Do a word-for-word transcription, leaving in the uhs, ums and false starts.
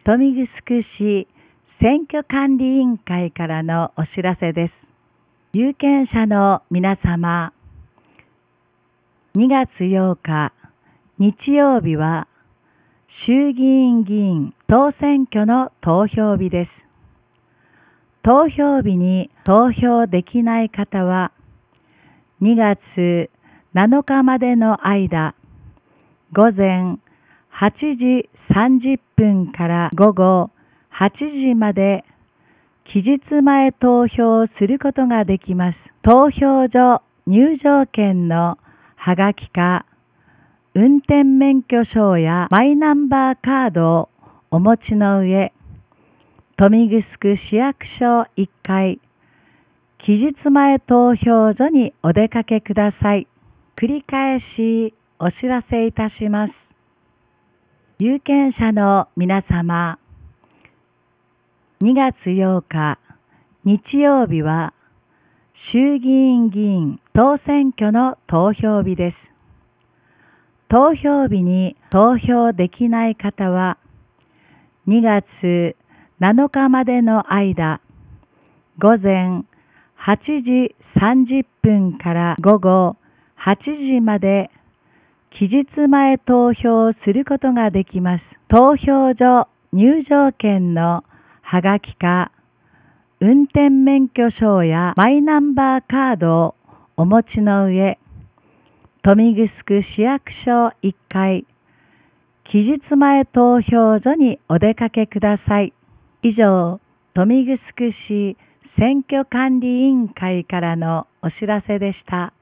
豊見城市選挙管理委員会からのお知らせです。有権者の皆様、にがつようか日曜日は衆議院議員当選挙の投票日です。投票日に投票できない方は、にがつなのかまでの間、午前はちじさんじゅっぷんから午後はちじまで期日前投票をすることができます。投票所入場券のはがきか、運転免許証やマイナンバーカードをお持ちの上、豊見城市役所いっかい、期日前投票所にお出かけください。繰り返しお知らせいたします。有権者の皆様、にがつようか日曜日は衆議院議員当選挙の投票日です。投票日に投票できない方は、にがつなのかまでの間、午前はちじさんじゅっぷんから午後はちじまで期日前投票をすることができます。投票所入場券のはがきか、運転免許証やマイナンバーカードをお持ちの上、豊見城市役所いっかい、期日前投票所にお出かけください。以上、豊見城市選挙管理委員会からのお知らせでした。